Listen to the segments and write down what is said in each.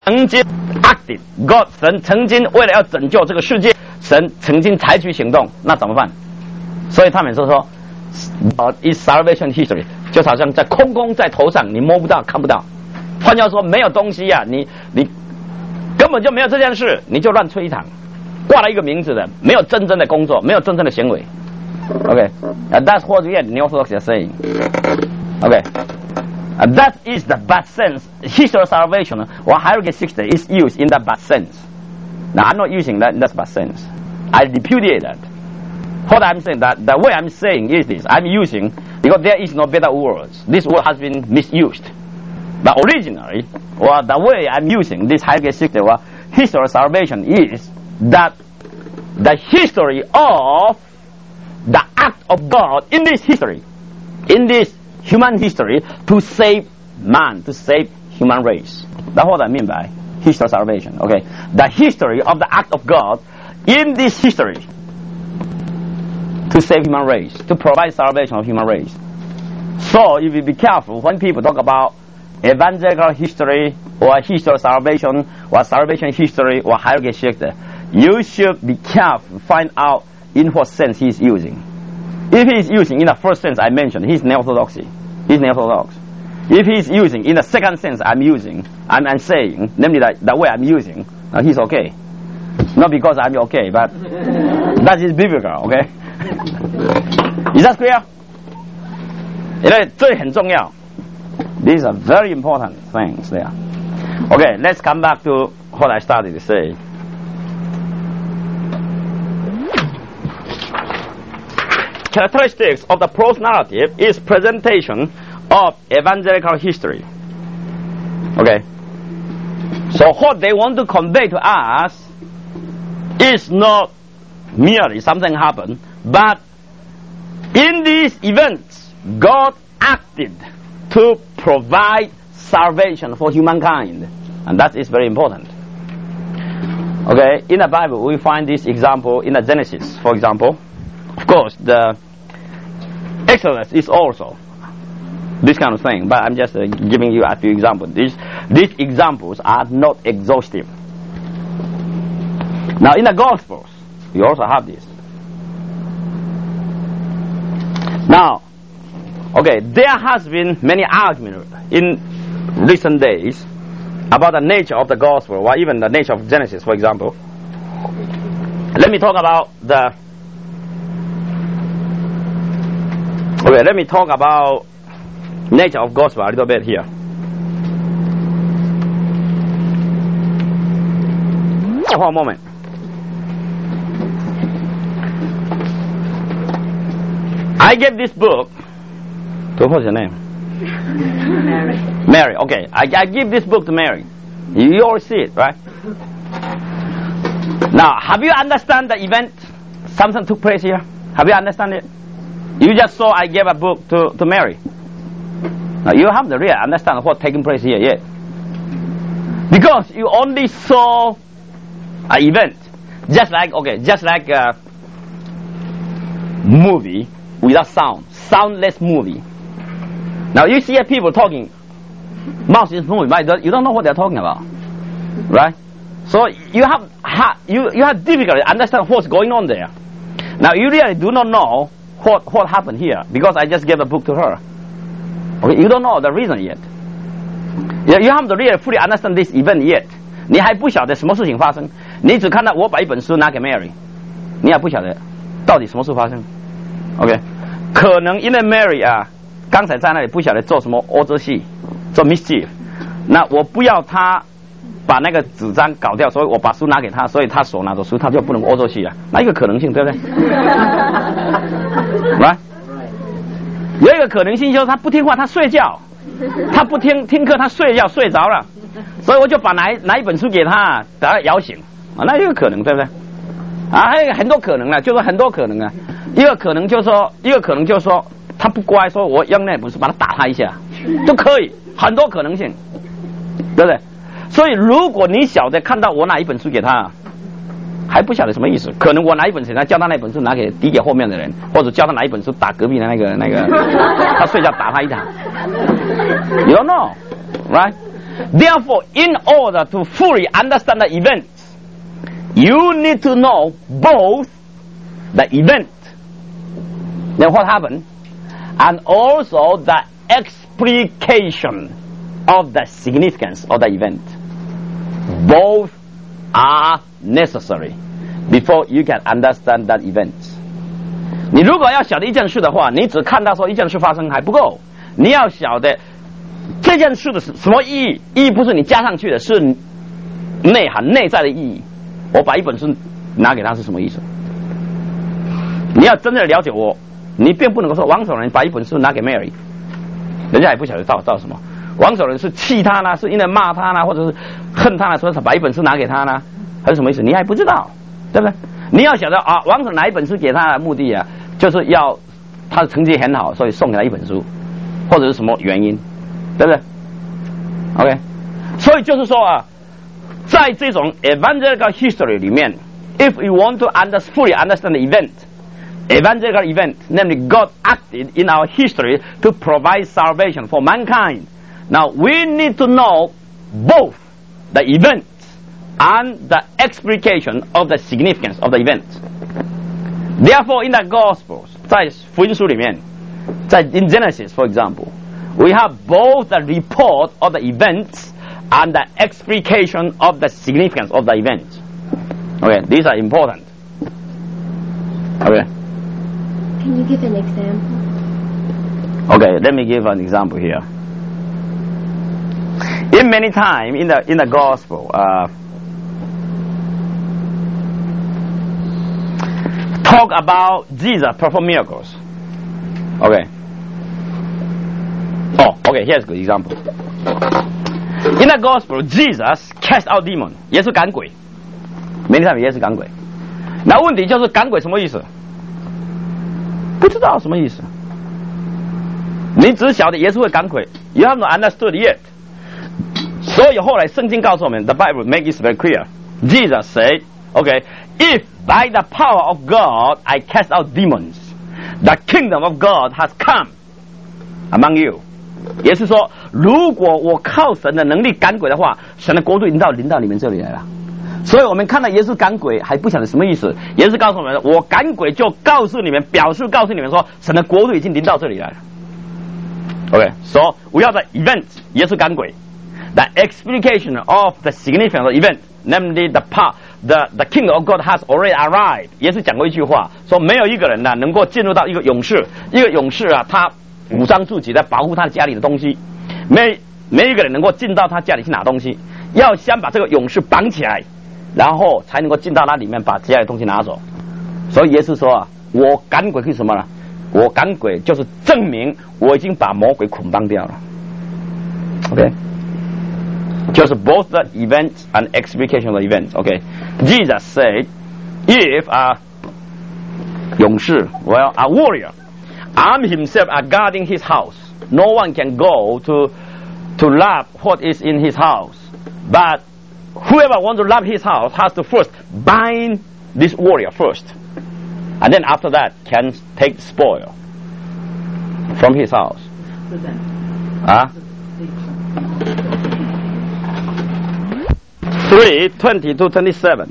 曾经 acted God 神曾经为了要拯救这个世界，神曾经采取行动，那怎么办？所以他们说is salvation history， 就好像在空空在头上，你摸不到看不到。换句话说，没有东西啊，你根本就没有这件事，你就乱吹一场，挂了一个名字的，没有真正的工作，没有真正的行为。Okay，that's what the Orthodox are saying. Okay.That is the bad sense. History of salvation or hierarchy system is used in that bad sense. Now, I'm not using that in that bad sense. I repudiate that. What I'm saying, that the way I'm saying is this. I'm using, because there is no better words. This word has been misused. But originally, or the way I'm using this hierarchy system or history of salvation is that the history of the act of God in this history, in this human history, to save man, to save human race. That's what I mean by history of salvation. Okay, the history of the act of God in this history to save human race, to provide salvation of human race. So if you be careful when people talk about evangelical history or history of salvation or salvation history or hierarchy system, you should be careful, find out in what sense he is using. If he is using in the first sense I mentioned, he's neo-orthodoxy. He's neo-orthodox. If he's using in the second sense I'm saying, namely the way I'm using, he's okay. Not because I'm okay, but that is biblical, okay? Is that clear? 这很重要. These are very important things there. Okay, let's come back to what I started to say. Characteristics of the prose narrative is presentation of evangelical history. Okay. So what they want to convey to us is not merely something happened, but in these events, God acted to provide salvation for humankind. And that is very important. Okay. In the Bible, we find this example in the Genesis, for example. Of course, the Exodus is also this kind of thing, but I'm just giving you a few examples. These examples are not exhaustive. Now, in the Gospels, you also have this. Now, okay, there has been many arguments in recent days about the nature of the Gospel, or even the nature of Genesis, for example. Let me talk about nature of gospel a little bit here. One moment. I gave this book to, what's your name? Mary. Okay, I give this book to Mary. You all see it, right? Now, have you understand the event? Something took place here. Have you understand it? You just saw I gave a book to Mary. Now, you haven't really understand what's taking place here yet. Because you only saw an event. Just like a movie without sound. Soundless movie. Now, you see people talking. Mouth is moving, but you don't know what they're talking about. Right? So, you have difficulty understand what's going on there. Now, you really do not know what happened here, because I just gave a book to her. Okay, you don't know the reason yet. You haven't really fully understand this event yet. 你还不晓得什么事情发生，你只看到我把一本书拿给 Mary， 你还不晓得到底什么事发生。OK， 可能因为 Mary 刚才在那里不晓得做什么恶作戏，做 mischief， 那我不要他把那个纸张搞掉，所以我把书拿给他，所以他手拿着书，他就不能恶作戏了。那一个可能性，对不对？Right？ 有一个可能性就是他不听话，他睡觉，他不听课，他睡觉睡着了，所以我就把拿一本书给他，把他摇醒那一个可能，对不对？还有很多可能了，就是很多可能啊。一个可能就是说他不乖，说我用那本书把他打他一下，都可以，很多可能性，对不对？所以如果你晓得看到我拿一本书给他，还不晓得什么意思，可能我拿一本书，叫他那本书递给后面的人，或者叫他拿一本书打隔壁的那个，他睡觉打他一场。You don't know, right? Therefore, in order to fully understand the event, you need to know both the event, then what happened, and also the explication of the significance of the event. Both are necessary before you can understand that event. 你如果要晓得一件事的话，你只看到说一件事发生还不够，你要晓得这件事的什么意义？意义不是你加上去的，是内涵内在的意义。我把一本书拿给他是什么意思？你要真正的了解我，你并不能够说王守仁把一本书拿给 Mary， 人家也不晓得造什么。王守仁是气他呢，是因为骂他呢，或者是恨他呢，所以把一本书拿给他呢，还是什么意思？你还不知道，对不对？你要晓得啊，王守仁拿一本书给他的目的啊，就是要他的成绩很好，所以送给他一本书，或者是什么原因，对不对 ？OK， 所以就是说啊，在这种 evangelical history 里面 ，if you want to fully understand the event。Evangelical event, namely God acted in our history to provide salvation for mankind. Now we need to know both the event and the explication of the significance of the event. Therefore, in the Gospels, 在福音书里面，在 in Genesis, for example, we have both the report of the events and the explication of the significance of the event. Okay, these are important. Okay. Can you give an example? Okay, let me give an example here. In many times in the gospel, talk about Jesus perform miracles. Okay. Oh, okay. Here's a good example. In the gospel, Jesus cast out demon. 耶稣赶鬼。Many times 耶稣赶鬼。那问题就是赶鬼什么意思？不知道什么意思，你只晓得耶稣会赶鬼 ，you haven't understood yet。所以后来圣经告诉我们 ，the Bible makes it very clear. Jesus said, "Okay, if by the power of God I cast out demons, the kingdom of God has come among you." 也是说，如果我靠神的能力赶鬼的话，神的国度临到你们这里来了。所以我们看到耶稣赶鬼还不晓得什么意思，耶稣告诉我们，我赶鬼就告诉你们，表示告诉你们说，神的国度已经临到这里来了。Okay, so we have the event, 耶稣赶鬼 ，the explication of the significance of the event, namely the kingdom of God has already arrived. 耶稣讲过一句话，说没有一个人呢能够进入到一个勇士啊，他武装自己在保护他家里的东西，没一个人能够进到他家里去拿东西，要先把这个勇士绑起来。然后才能够进到那里面把家里的东西拿走，所以耶稣说啊，我赶鬼是什么呢？我赶鬼就是证明我已经把魔鬼捆绑掉了。OK， 就是 both the events and explication of the events. OK， Jesus said, if a 勇士 well a warrior arm himself are guarding his house, no one can go to rob what is in his house, but whoever wants to rob his house has to first bind this warrior first, and then after that can take spoil from his house. 3:20-27.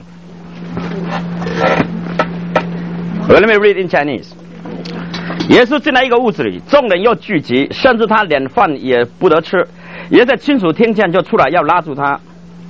Well, let me read in Chinese. 耶稣进来一个屋子里，众人又聚集，甚至他连饭也不得吃。耶稣亲属听见就出来要拉住他。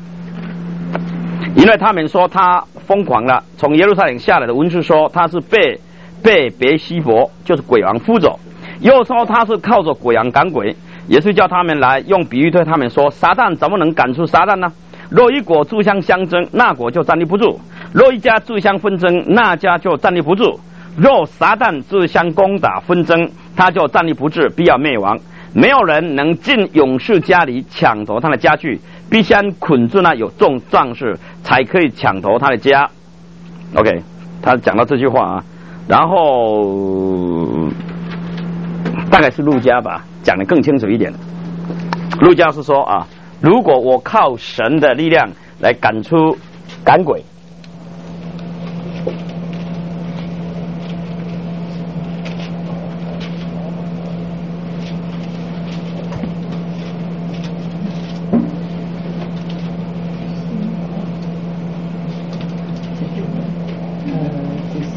因为他们说他疯狂了，从耶路撒冷下来的文士说他是被别西伯，就是鬼王附走，又说他是靠着鬼王赶鬼。耶稣叫他们来用比喻对他们说，撒旦怎么能赶出撒旦呢？若一国自相相争，那国就站立不住；若一家自相纷争，那家就站立不住。若撒旦自相攻打纷争，他就站立不住，必要灭亡。没有人能进勇士家里抢夺他的家具，必先捆住那有众壮士，才可以抢夺他的家。OK， 他讲到这句话啊，然后大概是路加吧，讲得更清楚一点。路加是说啊，如果我靠神的力量来赶鬼。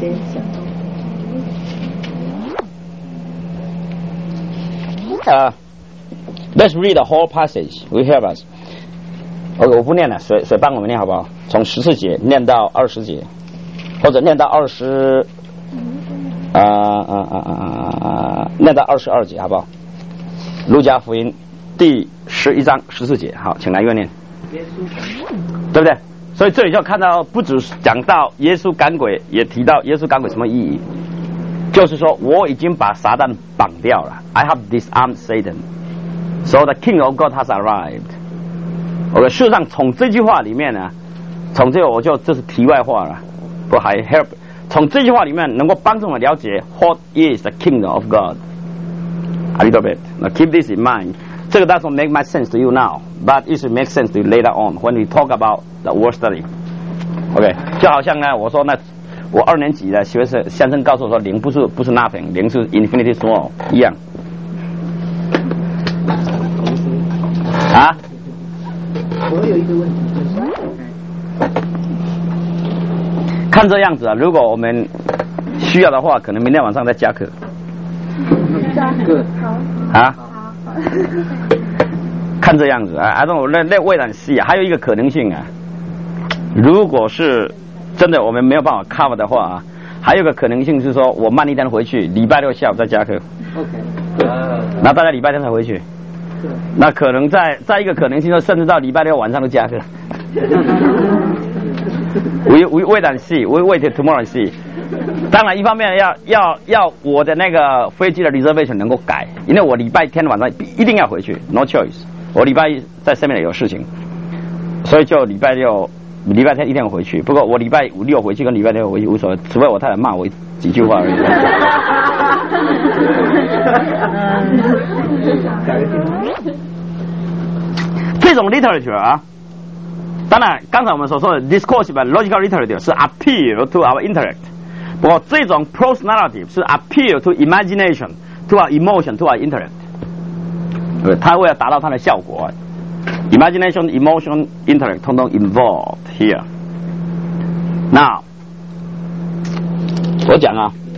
Let's read the whole passage. We help us. OK， 我不念了，谁帮我们念好不好？从14节念到20节，或者念到念到22节，好不好？路加福音第11章14节，好，请来一个念，对不对？所以这里就看到，不只讲到耶稣赶鬼，也提到耶稣赶鬼什么意义，就是说我已经把撒旦绑掉了。I have disarmed Satan, so the King of God has arrived. OK， 事实上从这句话里面呢，从这个这是题外话了，不还 help。从这句话里面能够帮助我们了解 What is the kingdom of God a little bit. Now keep this in mind. 这个 doesn't make much sense to you now, but it should make sense to you later on when we talk about the word study. OK， 就好像呢，我说那我2年级的学生先生告诉我说，零不是 nothing， 零是 infinity small 一样。啊？ 我有一个问题，就是看这样子啊，如果我们需要的话，可能明天晚上再加课。啊？看这样子啊，I don't know， 那未然细啊，还有一个可能性啊，如果是真的我们没有办法 cover 的话啊，还有一个可能性是说我慢一天回去，礼拜6下午再加课。 OK。 然后大家礼拜天才回去。那可能在一个可能性，就甚至到礼拜6晚上都加课。we wait and see, we wait tomorrow and see. 当然，一方面要我的那个飞机的 reservation 能够改，因为我礼拜天晚上一定要回去 ，no choice。我礼拜1在上面有事情，所以就礼拜天一定要回去。不过我礼拜5、6回去跟礼拜6回去无所谓，除非我太太骂我几句话而已。这种 literature 啊，当然刚才我们所说的 discursive and logical literature 是 appeal to our intellect， 不过这种 prose narrative 是 appeal to imagination, to our emotion, to our intellect。它为了达到它的效果 ，imagination, emotion, intellect 通通 involved here。那我讲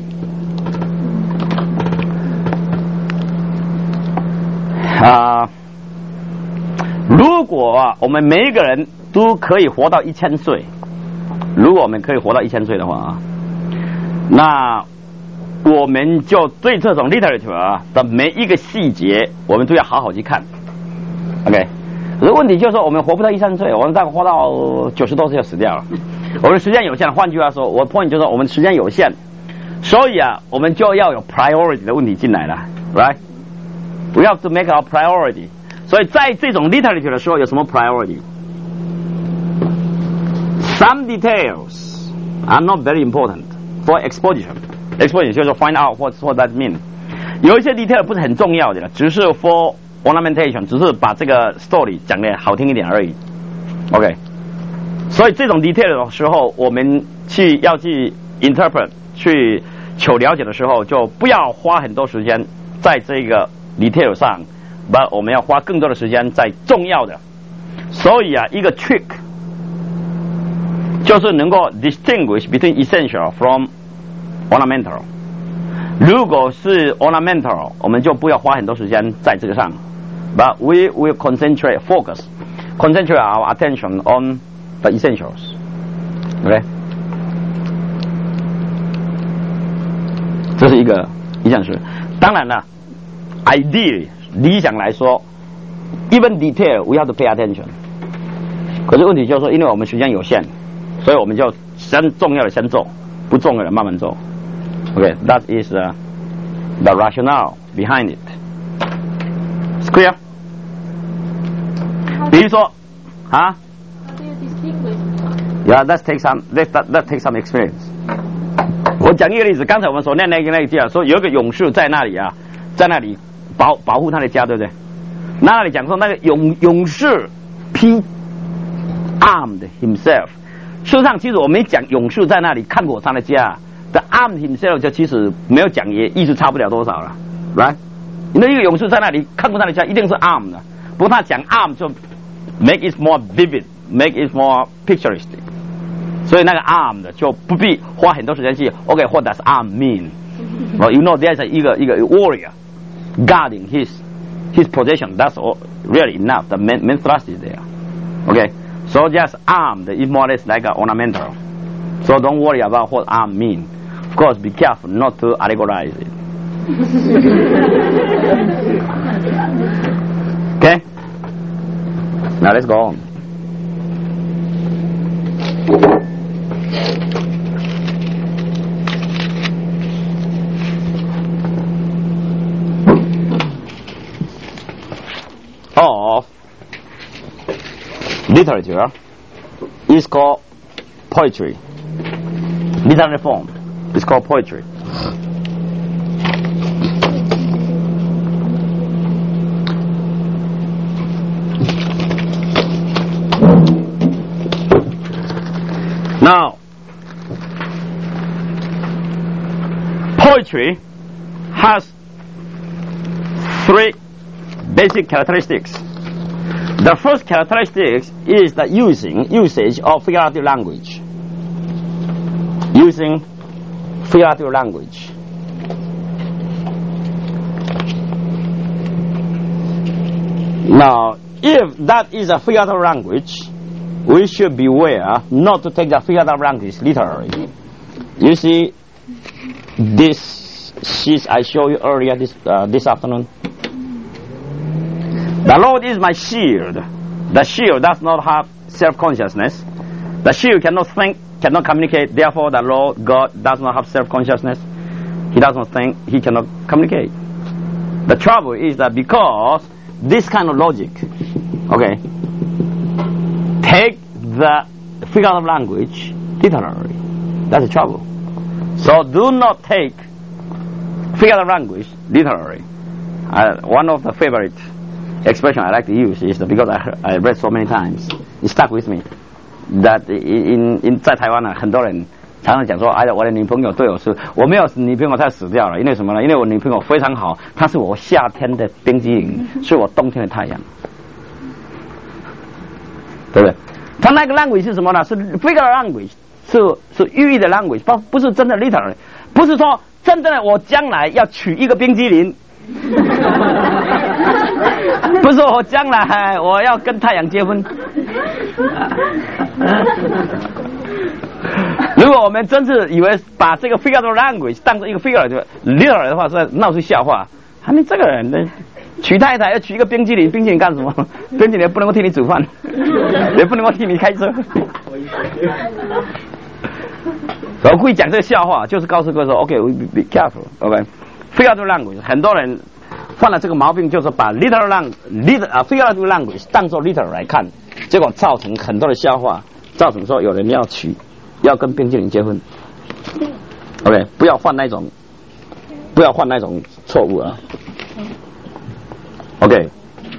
如果我们每一个人都可以活到1000岁，如果我们可以活到1000岁的话那我们就对这种 literature 的每一个细节，我们都要好好去看。OK， 可是问题就是说，我们活不到1000岁，我们大概活到90多岁就死掉了。我们时间有限，换句话说，我 point 就是说，我们时间有限，所以我们就要有 priority 的问题进来了 ，right？ We have to make our priority。所以在这种 literature 的时候，有什么 priority？ Some details are not very important for exposition。exposition 就是 find out what that mean。有一些 detail 不是很重要的，只是 for ornamentation， 只是把这个 story 讲得好听一点而已。OK， 所以这种 detail 的时候，我们要去 interpret 去求了解的时候，就不要花很多时间在这个 detail 上，我们要花更多的时间在重要的。所以一个 trick 就是能够 distinguish between essential from ornamental。如果是 ornamental， 我们就不要花很多时间在这个上。But we will concentrate our attention on the essentials. OK， 这是一件事。当然了 ，ideally 理想来说 ，even detail we have to pay attention。可是问题就是说，因为我们时间有限，所以我们就先重要的先做，不重要的慢慢做。Okay, that is the rationale behind it. It's clear? 比如说 How do you distinguish? Yeah, let's take some experience. 我讲一个例子，刚才我们所念那个句说有一个勇士在那里在那里保护他的家，对不对？那里讲说那个勇士 armed himself。事实上，其实我没讲勇士在那里看过他的家。The armed himself 就其实没有讲，也意思差不了多少了 ，right？ 因为一个勇士在那里看过他的家，一定是 armed 的。不过他讲 armed 就 make it more vivid, make it more picturesque。 所以那个 armed 就不必花很多时间去 OK，what does arm mean？ Well, you know there's 一个 warrior guarding his possession. That's all, really enough. The main thrust is there. Okay, so just armed is more or less like ornamental. So don't worry about what arm mean. Of course, be careful not to allegorize it. Okay, now let's go on. Of literature is called poetry. Literary form is called poetry. Now, poetry has three basic characteristics. The first characteristic is the usage of figurative language. Using figurative language. Now, if that is a figurative language, we should beware not to take the figurative language literally. You see this sheet I showed you earlier this afternoon? The Lord is my shield. The shield does not have self-consciousness. The shield cannot think, cannot communicate. Therefore, the Lord God does not have self-consciousness. He does not think, he cannot communicate. The trouble is that because this kind of logic, okay, take the figurative language literally. That's the trouble. So do not take figurative language literally. One of the favorite expression I like to use is that because I read so many times, it stuck with me. That in 在台湾呢，很多人常常讲说，哎呀，我的女朋友对我说，我没有女朋友她死掉了，因为什么呢？因为我女朋友非常好，她是我夏天的冰激凌，是我冬天的太阳，对不对？他那个 language 是什么呢？是 figurative language， 是寓意的 language， 不是真的 literally， 不是说真正的我将来要娶一个冰激凌。不是我将来我要跟太阳结婚。如果我们真是以为把这个 figurative language 当成一个 figurative literal 的话，是在闹出笑话。你这个人呢，娶太太要娶一个冰激凌，冰激凌干什么？冰激凌不能够替你煮饭，也不能够替你开车。我故意讲这个笑话，就是告诉各位说 ，OK， be careful，OK，figurative language， 很多人犯了这个毛病，就是把 figurative language 当作 literal 来看，结果造成很多的笑话，造成说有人要跟冰激凌结婚。OK， 不要犯那种错误啊。OK。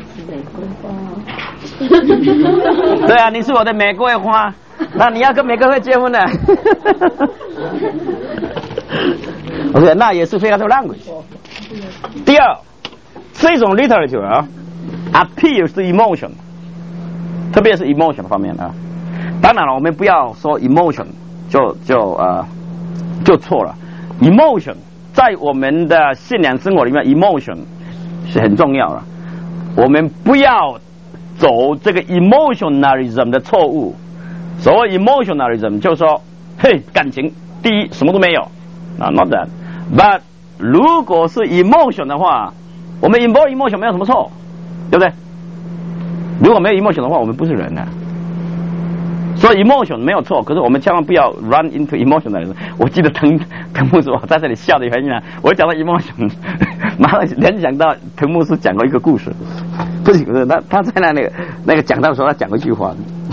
对啊，你是我的玫瑰花，那你要跟玫瑰花结婚呢？OK， 那也是 figurative language。第二，这种 literature appeals to emotion， 特别是 emotion 方面啊。当然了，我们不要说 emotion 就错了。emotion 在我们的信仰生活里面 ，emotion 是很重要的。我们不要走这个 emotionalism 的错误。所谓 emotionalism 就是说，嘿，感情第一，什么都没有啊 ，not that。But 如果是 emotion 的话，我们 involve emotion 没有什么错，对不对？如果没有 emotion 的话，我们不是人啊。所以 emotion 没有错，可是我们千万不要 run into emotionalism。我记得滕牧师，我在这里笑的原因啊，我讲到 emotion， 马上联想到滕牧师讲过一个故事，不是他在那个讲道的时候，他讲过一句话。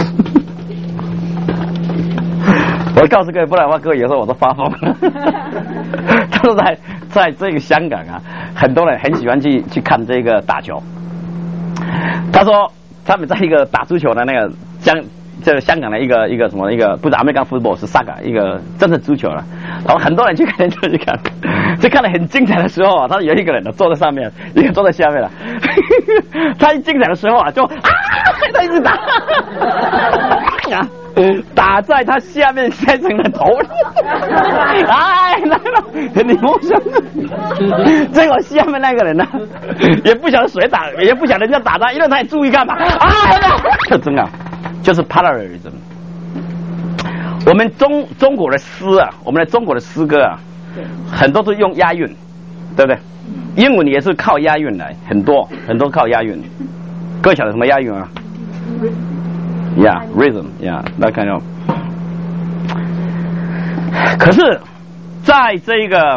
我告诉各位，不然的话，各位有时候我都发疯了。他说在这个香港啊，很多人很喜欢去看这个打球。他说他们在一个打足球的那个这个香港的一个什么一个不是 American football 是 soccer 一个真的足球了，然后很多人去看就看得很精彩的时候啊，他有一个人坐在上面，一个坐在下面了。他一精彩的时候啊，就他一直打。 打在他下面先生的头里。哎，来了，你梦想，结果下面那个人呢，也不晓得谁打，也不晓得人家打他，因为他也注意干嘛？啊，这真的就是 parallelism。我们中国的诗啊，我们的中国的诗歌啊，很多都用押韵，对不对？英文也是靠押韵来，很多靠押韵。各位晓得什么押韵啊？Yeah, rhythm. Yeah, that kind of. 可是，在这个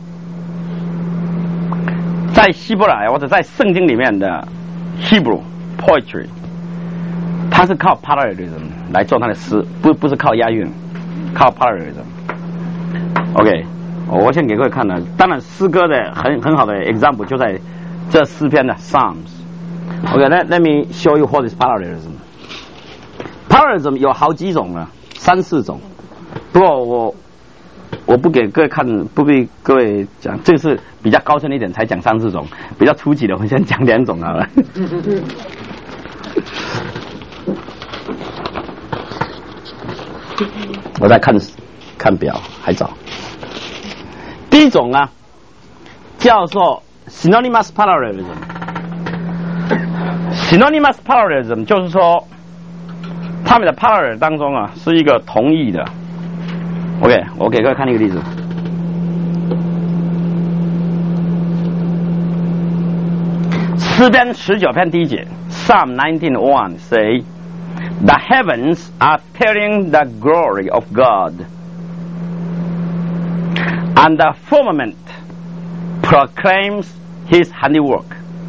在希伯来或者在圣经里面的 Hebrew poetry， 它是靠 parallelism 来做它的诗，不是靠押韵，靠 parallelism。OK， 我先给各位看了，当然诗歌的很好的 example 就在这诗篇的 Psalms。OK，let me show you what is parallelism。Parallelism 有好几种了，3-4种。不过我不给各位看，不给各位讲，这个是比较高深一点才讲3-4种，比较初级的我先讲2种好了。我在看表，还早。第一种啊，叫做 synonymous parallelism。synonymous parallelism 就是说，他们的 parallel 当中啊，是一个同义的。OK， 我给各位看一个例子。诗篇19篇第1节 ，Psalm 19:1 say, "The heavens are telling the glory of God, and the firmament proclaims His handiwork."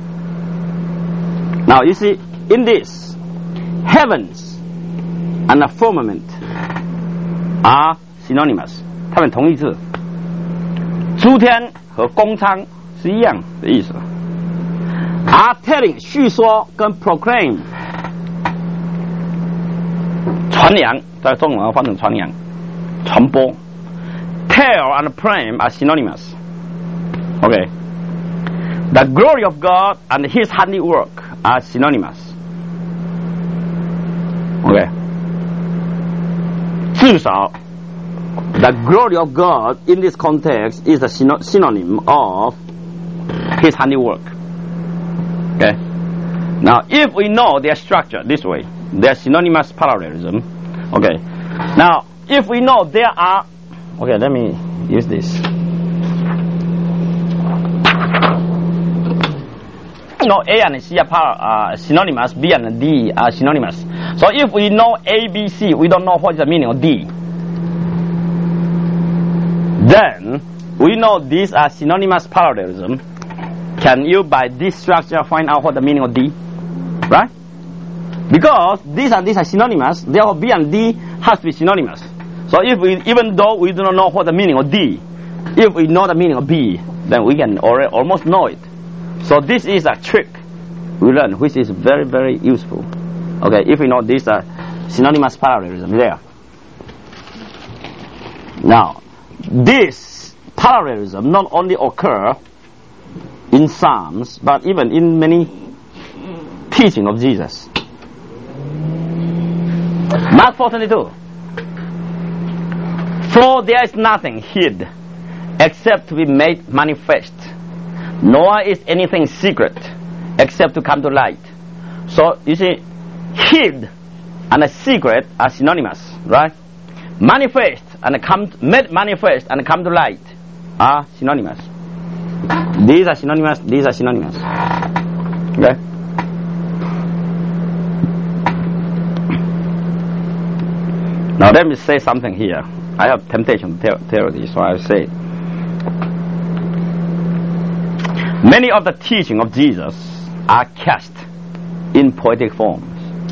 Now you see, in this, heavens and the firmament are synonymous， 它们同义字。诸天和公仓是一样的意思。are telling 叙说跟 proclaim 传扬，在中文要翻成传扬、传播。tell and proclaim are synonymous。OK， the glory of God and His handiwork are synonymous。OK， 至少 the glory of God in this context is a synonym of His handiwork. Okay. Now, if we know their structure this way, their synonymous parallelism. Okay. Now, if we know there are, okay, let me use this. No, A and C are synonymous, B and D are synonymous. So if we know A, B, C, we don't know what is the meaning of D. Then we know these are synonymous parallelism. Can you, by this structure, find out what the meaning of D? Right? Because these are synonymous, therefore B and D has to be synonymous. So if we, even though we do not know what the meaning of D, if we know the meaning of B, then we can almost know it. So this is a trick we learn, which is very, very useful. Okay, if we know these are synonymous parallelism there. Now, this parallelism not only occur in Psalms, but even in many teaching of Jesus. Mark 4:22. For there is nothing hid except to be made manifest, nor is anything secret except to come to light. So you see, hid and a secret are synonymous, right? Manifest and made manifest and come to light are synonymous. These are synonymous, these are synonymous. Okay? Now let me say something here. I have temptation to tell this, so I say. Many of the teaching of Jesus are cast in poetic forms.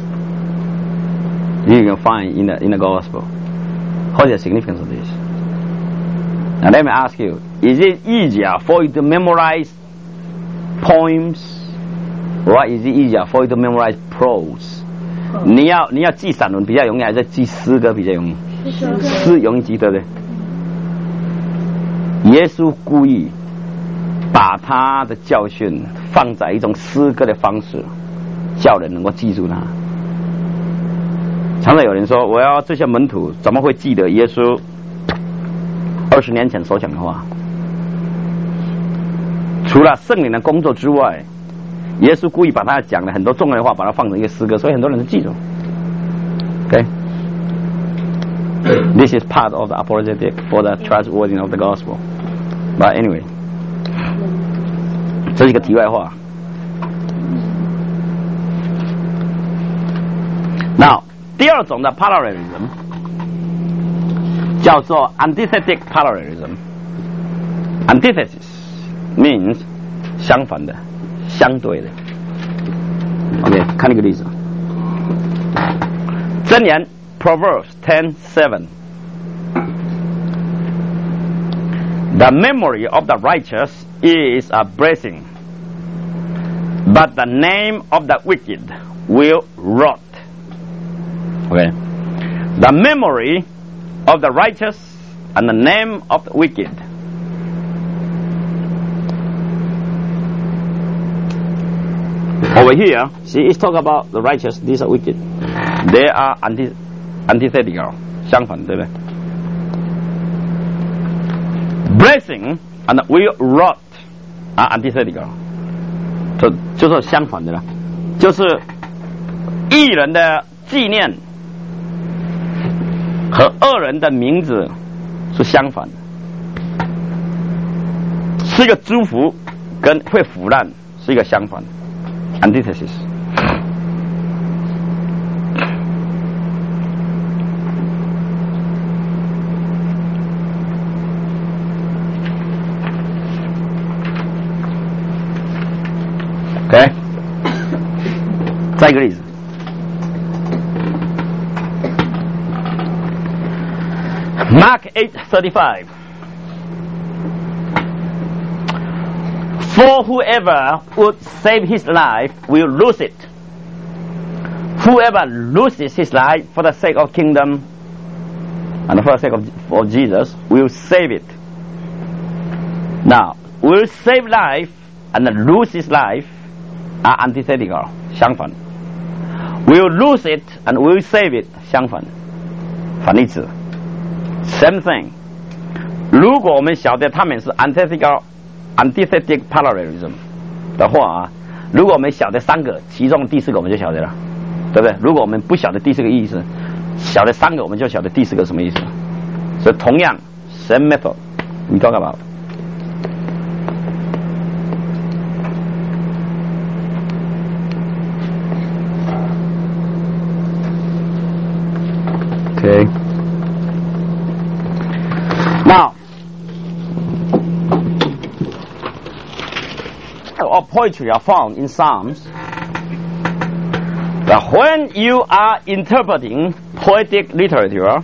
You can find in the gospel. What is the significance of this? Now let me ask you, is it easier for you to memorize poems, or is it easier for you to memorize prose? 你要记散文比较容易，还是记诗歌比较容易？诗容易记，对不对？耶稣故意把他的教训放在一种诗歌的方式，叫人能够记住它。 常常有人说，我要这些门徒怎么会记得耶稣20年前所讲的话？除了圣灵的工作之外，耶稣故意把他讲的很多重要的话，把它放成一个诗歌，所以很多人都记住。Okay? This is part of the apologetic for the trustworthiness of the gospel. But anyway, 这是一个题外话。Now, 第二种的 parallelism 叫做 antithetic parallelism. Antithesis means 相反的、相对的。OK， 看一个例子。箴言 Proverbs 10:7. The memory of the righteous is a blessing, but the name of the wicked will rot. Okay. The memory of the righteous and the name of the wicked. Over here, see, it's talk about the righteous, these are wicked. They are antithetical, 相反，对不对？ Blessing and will rot are antithetical. 就是相反的了，就是义人的纪念和恶人的名字是相反的，是一个祝福跟会腐烂是一个相反的 antithesis。OK， 再一个例子。Mark 8:35. For whoever would save his life will lose it. Whoever loses his life for the sake of kingdom and for the sake of Jesus will save it. Now, will save life and lose his life are antithetical, 相反。Will lose it and will save it, 相反，反义词。Same thing. 如果我们晓得他们是 antithetic parallelism 的话，如果我们晓得三个，其中第四个我们就晓得了，对不对？如果我们不晓得第四个意思，晓得三个我们就晓得第四个什么意思。所以同样 same method we talk about. Okay. Now, of poetry are found in Psalms. But when you are interpreting poetic literature,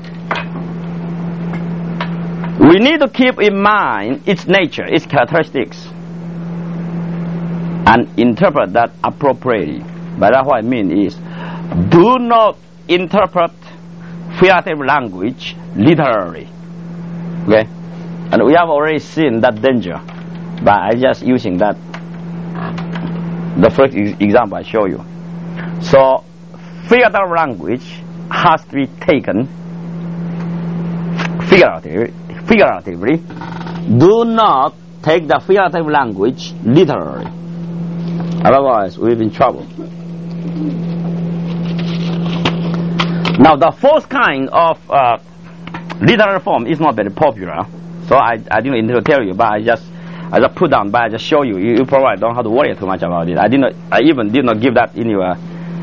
we need to keep in mind its nature, its characteristics, and interpret that appropriately. By that, what I mean is, do not interpret figurative language literally. Okay? And we have already seen that danger by just using that, the first example I show you. So, figurative language has to be taken figuratively. Do not take the figurative language literally. Otherwise, we'll be in trouble. Now, the fourth kind of literary form is not very popular, so I didn't intend to tell you, but I just put down, but I just show you. You probably don't have to worry too much about it. I even did not give that in your.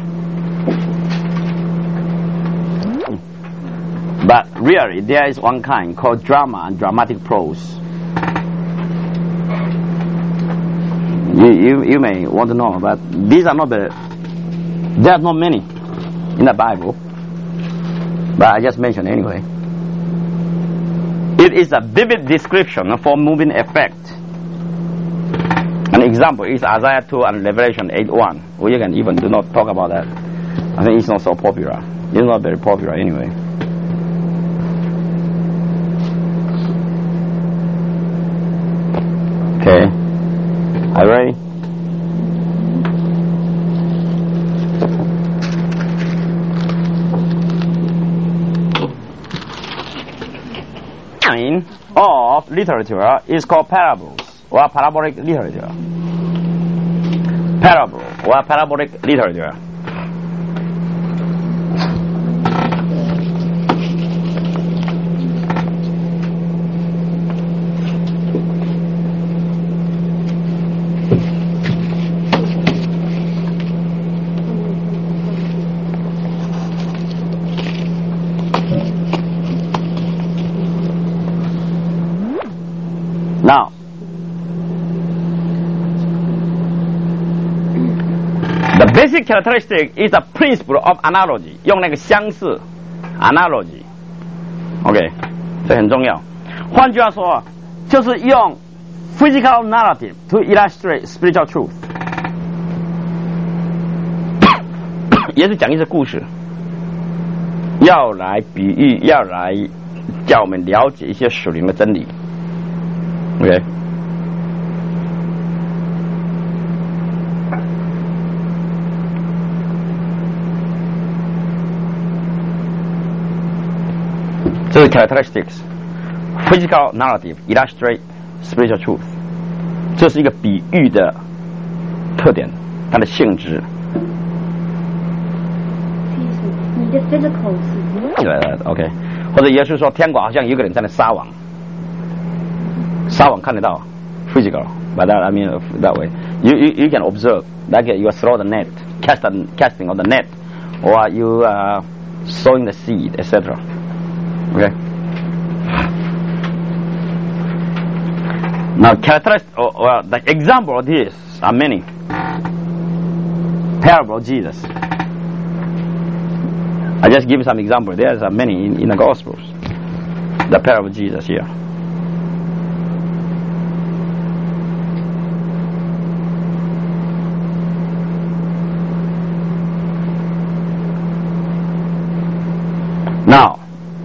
But really, there is one kind called drama and dramatic prose. You may want to know, but these are not there are not many in the Bible. But I just mentioned anyway. It is a vivid description for moving effect. An example is Isaiah 2 and Revelation 8:1. We can even do not talk about that. I think it's not so popular. It's not very popular anyway. Okay. Are you ready? kind of literature is called parables or parabolic literature. Parable or parabolic literature. Now, the basic characteristic is the principle of analogy. 用那个相似 analogy，OK， 这很重要。换句话说，就是用 physical narrative to illustrate spiritual truth， 也是讲一些故事，要来比喻，要来叫我们了解一些属灵的真理。OK， 这是 characteristics physical narrative illustrate spiritual truth， 这是一个比喻的特点，它的性质。 你的 physical 是对 ，OK， 或者也是说，天国好像有个人在那撒网。撒网看得到 physical, but that I mean that way. You can observe, like you throw the net, casting of the net, or you sowing the seed, etc. Okay. Now, the example of this are many. Parable of Jesus. I just give you some example. There are many in the Gospels. The parable of Jesus here. Now,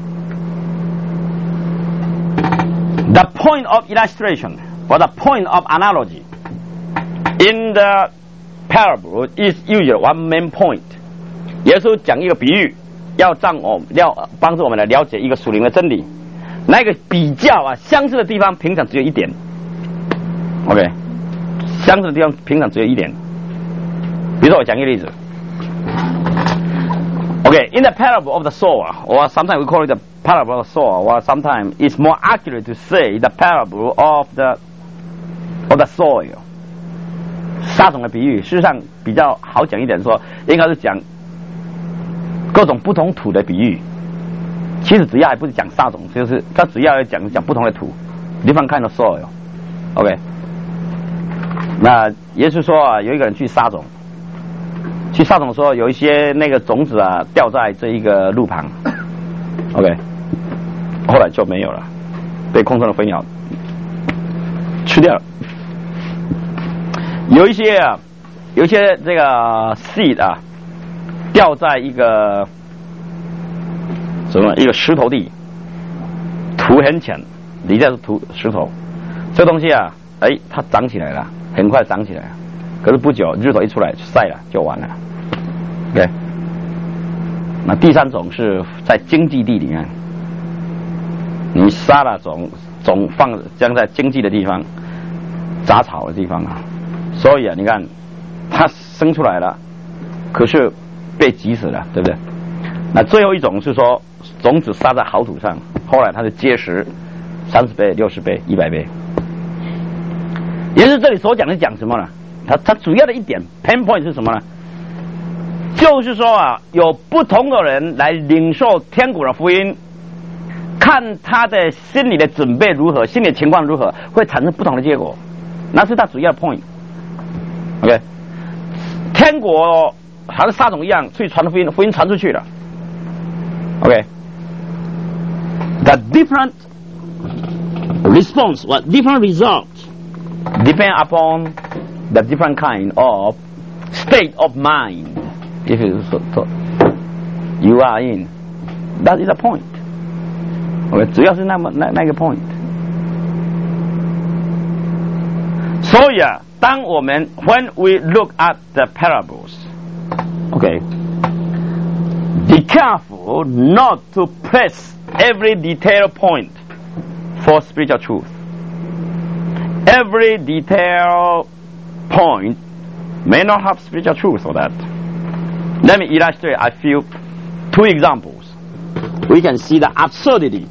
the point of illustration or the point of analogy in the parable is usually one main point. 耶稣讲一个比喻，要帮助我们来了解一个属灵的真理。那个比较啊，相似的地方平常只有一点。OK， 相似的地方平常只有一点。比如说我讲一个例子。Okay, in the parable of the sower, or sometimes we call it the parable of the sower, or sometimes it's more accurate to say the parable of the soil. 撒种的比喻，事实上比较好讲一点说，应该是讲各种不同土的比喻。其实主要还不是讲撒种，就是它主要要讲不同的土 ，different kind of soil. OK， 那耶稣说啊，有一个人去撒种。去撒种的时候，有一些那个种子啊掉在这一个路旁 ，OK， 后来就没有了，被空中的飞鸟吃掉了。有一些这个 seed 啊掉在一个一个石头地，土很浅，里面是石头，这东西啊，它长起来了，很快长起来了。可是不久日头一出来晒了就完了。OK， 那第三种是在经济地里面，你撒了种将在经济的地方，杂草的地方啊，所以啊，你看它生出来了，可是被挤死了，对不对？那最后一种是说种子撒在好土上，后来它是结实30倍、60倍、100倍。也就是这里所讲的讲什么呢？它主要的一点 pain point 是什么呢？就是说啊，有不同的人来领受天国的福音，看他的心理的准备如何，心理情况如何，会产生不同的结果，那是他主要的 point。OK， 天国好像撒种一样，去传福音，福音传出去了。OK，the different response or different result depend upon the different kind of state of mind if you are in. That is a point. Okay, 主要是那个 point. 所以啊，当我们 when we look at the parables, okay, be careful not to press every detail point for spiritual truth. Every detail point may not have spiritual truth for that. Let me illustrate a few 2 examples. We can see the absurdity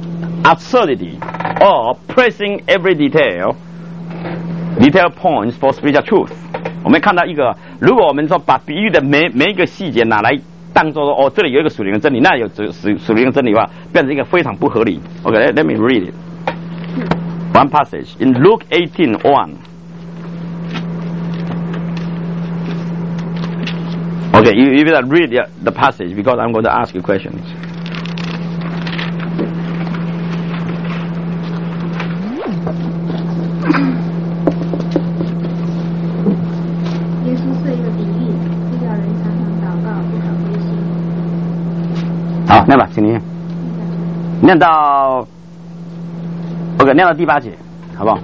of praising every detail points for spiritual truth. 我们看到一个，如果我们说把比喻的每一个细节拿来当作说这里有一个属灵的真理，那有属灵的真理的话，变成一个非常不合理。Okay, let me read it. One passage in Luke 18:1. Okay, you better read the passage because I'm going to ask you questions. 耶稣设一个比喻，是叫人常常祷告，不可灰心。 好，念吧，请您念到 OK， 念到第8节，好不好？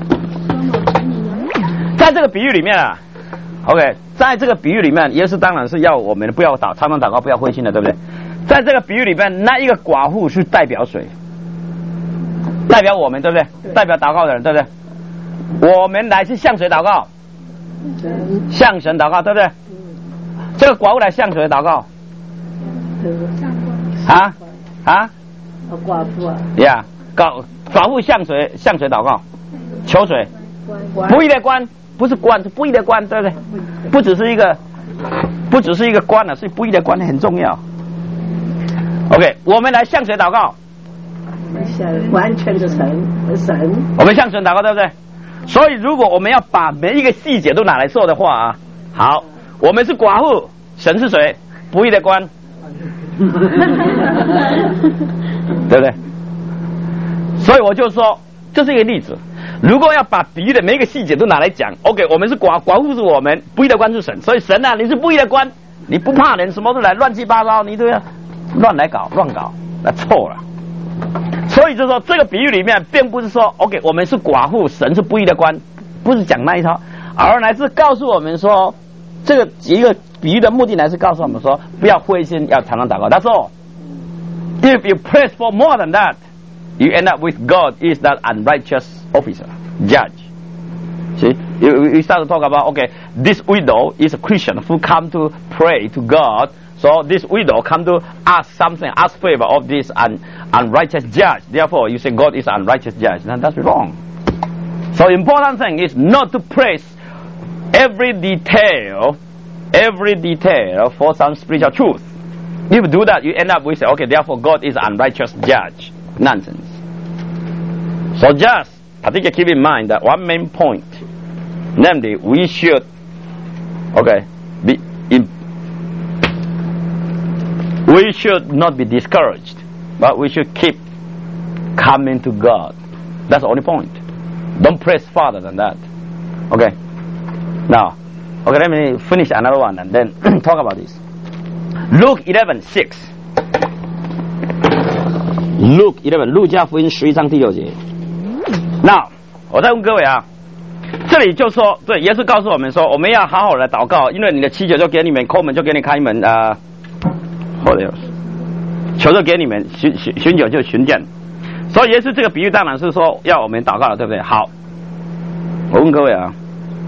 在这个比喻里面啊 ，OK， 在这个比喻里面，耶稣当然是要我们不要常常祷告，不要灰心的，对不对？在这个比喻里面，那一个寡妇是代表谁？代表我们，对不对？代表祷告的人，对不对？我们来是向谁祷告？向神祷告，对不对？这个寡妇来向谁祷告？ 寡妇啊 ，Yeah， 寡妇向谁祷告？求谁？不义的官，不是官，是不义的官，对不对？不只是一个官了，是不义的官很重要。OK， 我们来向谁祷告？ 完全的神。 我们向神祷告，对不对？所以如果我们要把每一个细节都拿来说的话啊，好，我们是寡妇，神是谁？不义的官，对不对？所以我就说这是一个例子。如果要把比喻的每一个细节都拿来讲 ，OK， 我们是寡妇是我们，不义的官是神。所以神啊，你是不义的官，你不怕人，什么都来乱七八糟，你都要乱搞，那错了。所以就说这个比喻里面，并不是说 OK， 我们是寡妇，神是不义的官，不是讲那一套，而乃是告诉我们说，这个一个比喻的目的乃是告诉我们说，不要灰心，要常常祷告。That's all. If you press for more than that, you end up with God is that unrighteous officer, judge. See, you start to talk about, okay, this widow is a Christian who come to pray to God. So this widow come to ask something, ask favor of this unrighteous judge. Therefore, you say God is an unrighteous judge. Now that's wrong. So important thing is not to praise every detail for some spiritual truth. If you do that, you end up with, okay, therefore God is an unrighteous judge. Nonsense. So just particularly keep in mind that one main point, namely, we should, we should not be discouraged, but we should keep coming to God. That's the only point. Don't press farther than that. Okay. Now, let me finish another one and then talk about this. Luke 11:6. Luke 11， 路加福音11章第6节。Now， 我再问各位啊，这里就说，对，耶稣告诉我们说，我们要好好的祷告，因为你的祈求就给你们，叩门就给你开门啊，或者求就给你们，寻求就寻见。所以耶稣这个比喻当然是说要我们祷告了，对不对？好，我问各位啊，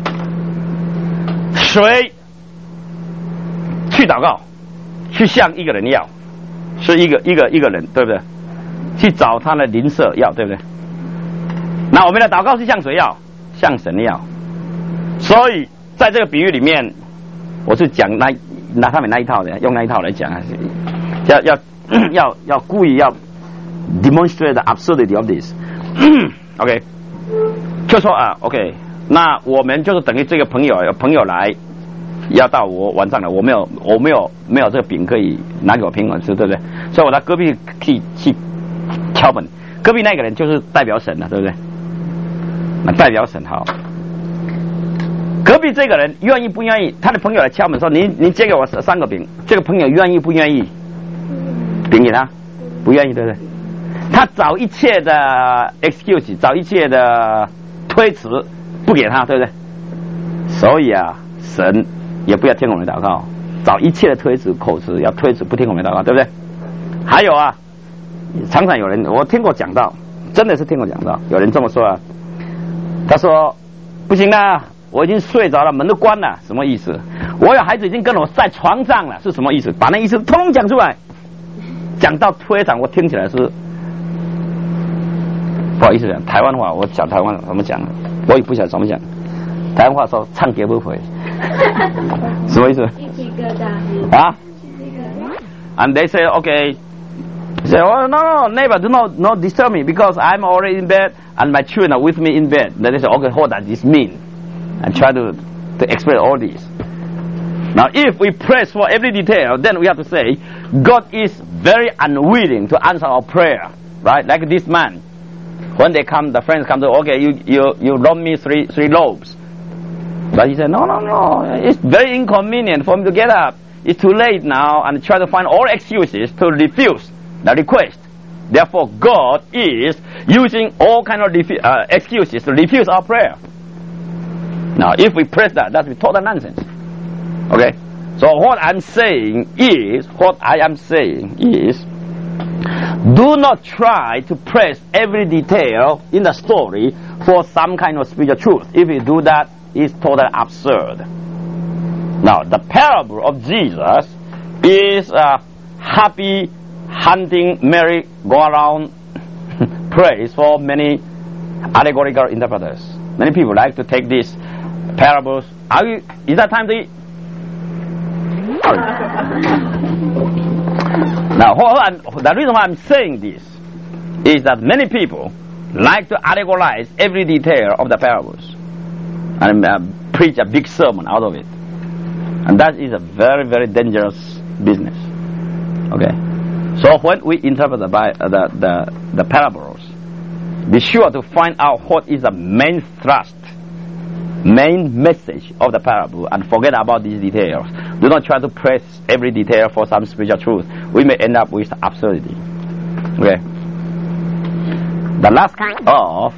谁去祷告，去向一个人要，是一个人，对不对？去找他的邻舍要，对不对？那我们的祷告是向谁要？向神要。所以在这个比喻里面，我是讲拿他们那一套的，用那一套来讲，要故意要 demonstrate the absurdity of this 。OK， 就说啊 ，OK， 那我们就是等于这个朋友来，要到我晚上了，我没有这个饼可以拿给我朋友吃，对不对？所以我到隔壁去敲门，隔壁那个人就是代表神了，对不对？那代表神好。隔壁这个人愿意不愿意？他的朋友来敲门说：“你借给我3个饼。”这个朋友愿意不愿意？饼给他，不愿意，对不对？他找一切的 excuse， 找一切的推辞，不给他，对不对？所以啊，神也不要听我们祷告，找一切的推辞口辞，要推辞不听我们祷告，对不对？还有啊，常常有人我听过讲到， 真的是听我讲的，有人这么说啊。他说不行啦，我已经睡着了，门都关了，什么意思？我有孩子已经跟我在床上了，是什么意思？把那意思通通讲出来，讲到推场，我听起来是不好意思讲台湾话，我讲台湾怎么讲，我也不晓得怎么讲。台湾话说唱歌不回，什么意思？啊 ？And they say okay. Say, oh no, neighbor, do not disturb me because I'm already in bed and my children are with me in bed. Then they say, okay, what does this mean? And try to explain all this. Now, if we press for every detail, then we have to say, God is very unwilling to answer our prayer, right? Like this man, when they come, the friends come to, okay, you loan me three loaves. But he said, no, it's very inconvenient for me to get up. It's too late now, and try to find all excuses to refuse the request. Therefore, God is using all kind of excuses to refuse our prayer. Now, if we press that, that's total nonsense. Okay? So what I am saying is, do not try to press every detail in the story for some kind of spiritual truth. If you do that, it's totally absurd. Now, the parable of Jesus is a happy hunting merry go around praise for many allegorical interpreters. Many people like to take these parables. Is that time to eat? Now, the reason why I'm saying this is that many people like to allegorize every detail of the parables and preach a big sermon out of it. And that is a very, very dangerous business. Okay? So when we interpret the parables, be sure to find out what is the main thrust, main message of the parable, and forget about these details. Do not try to press every detail for some spiritual truth. We may end up with absurdity. Okay? The last kind of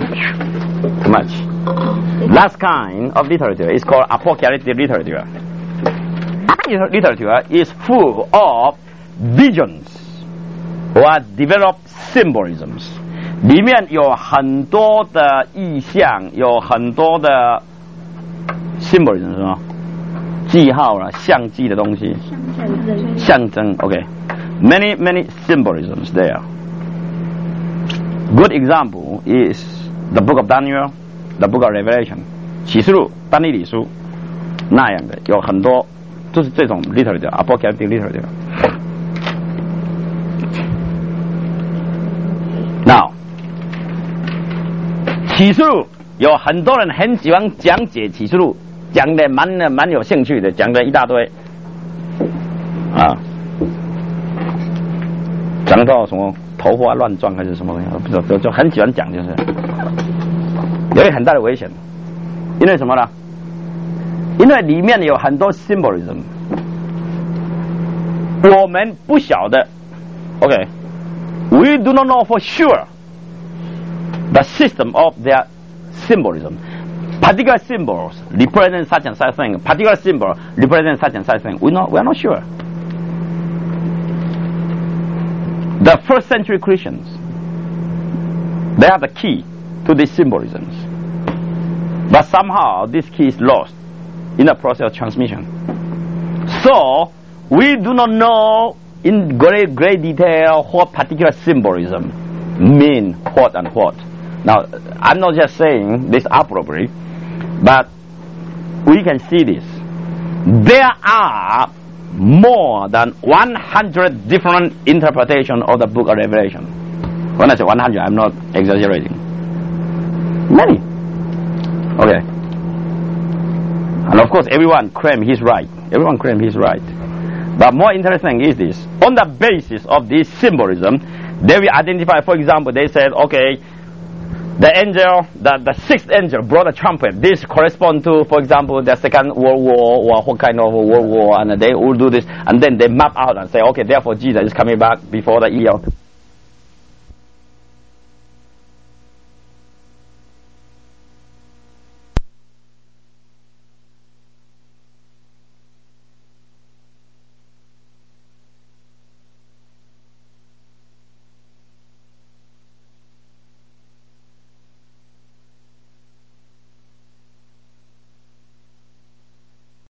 last kind of literature is called apocalyptic literature. Literature is full of visions or develop symbolisms. 里面有很多的意象，有很多的 symbolism 是吗？记号啦，象迹的东西，象征。Okay, many symbolisms there. Good example is the book of Daniel, the book of Revelation. 启示录、但以理书那样的有很多，就是这种 literature, apocalyptic literature. Now. 启示录有很多人很喜欢讲解启示录，讲的蛮有兴趣的，讲的一大堆啊，讲到什么头发乱撞还是什么东西，就很喜欢讲，就是有一个很大的危险，因为什么呢？因为里面有很多 symbolism， 我们不晓得 ，OK， we do not know for sure the system of their symbolism. Particular symbols represent such and such thing. Particular symbol represent such and such thing. We are not sure. The first century Christians, they have the key to these symbolisms. But somehow this key is lost in the process of transmission. So, we do not know in great detail what particular symbolism mean what and what. Now, I'm not just saying this appropriately, but we can see this. There are more than 100 different interpretations of the book of Revelation. When I say 100, I'm not exaggerating. Many. Okay. And of course, everyone claims he's right. Everyone claims he's right. But more interesting is this. On the basis of this symbolism, they will identify, for example, they said, okay, the angel, the sixth angel brought a trumpet. This corresponds to, for example, the Second World War or what kind of World War, and they will do this, and then they map out and say, okay, therefore Jesus is coming back before the year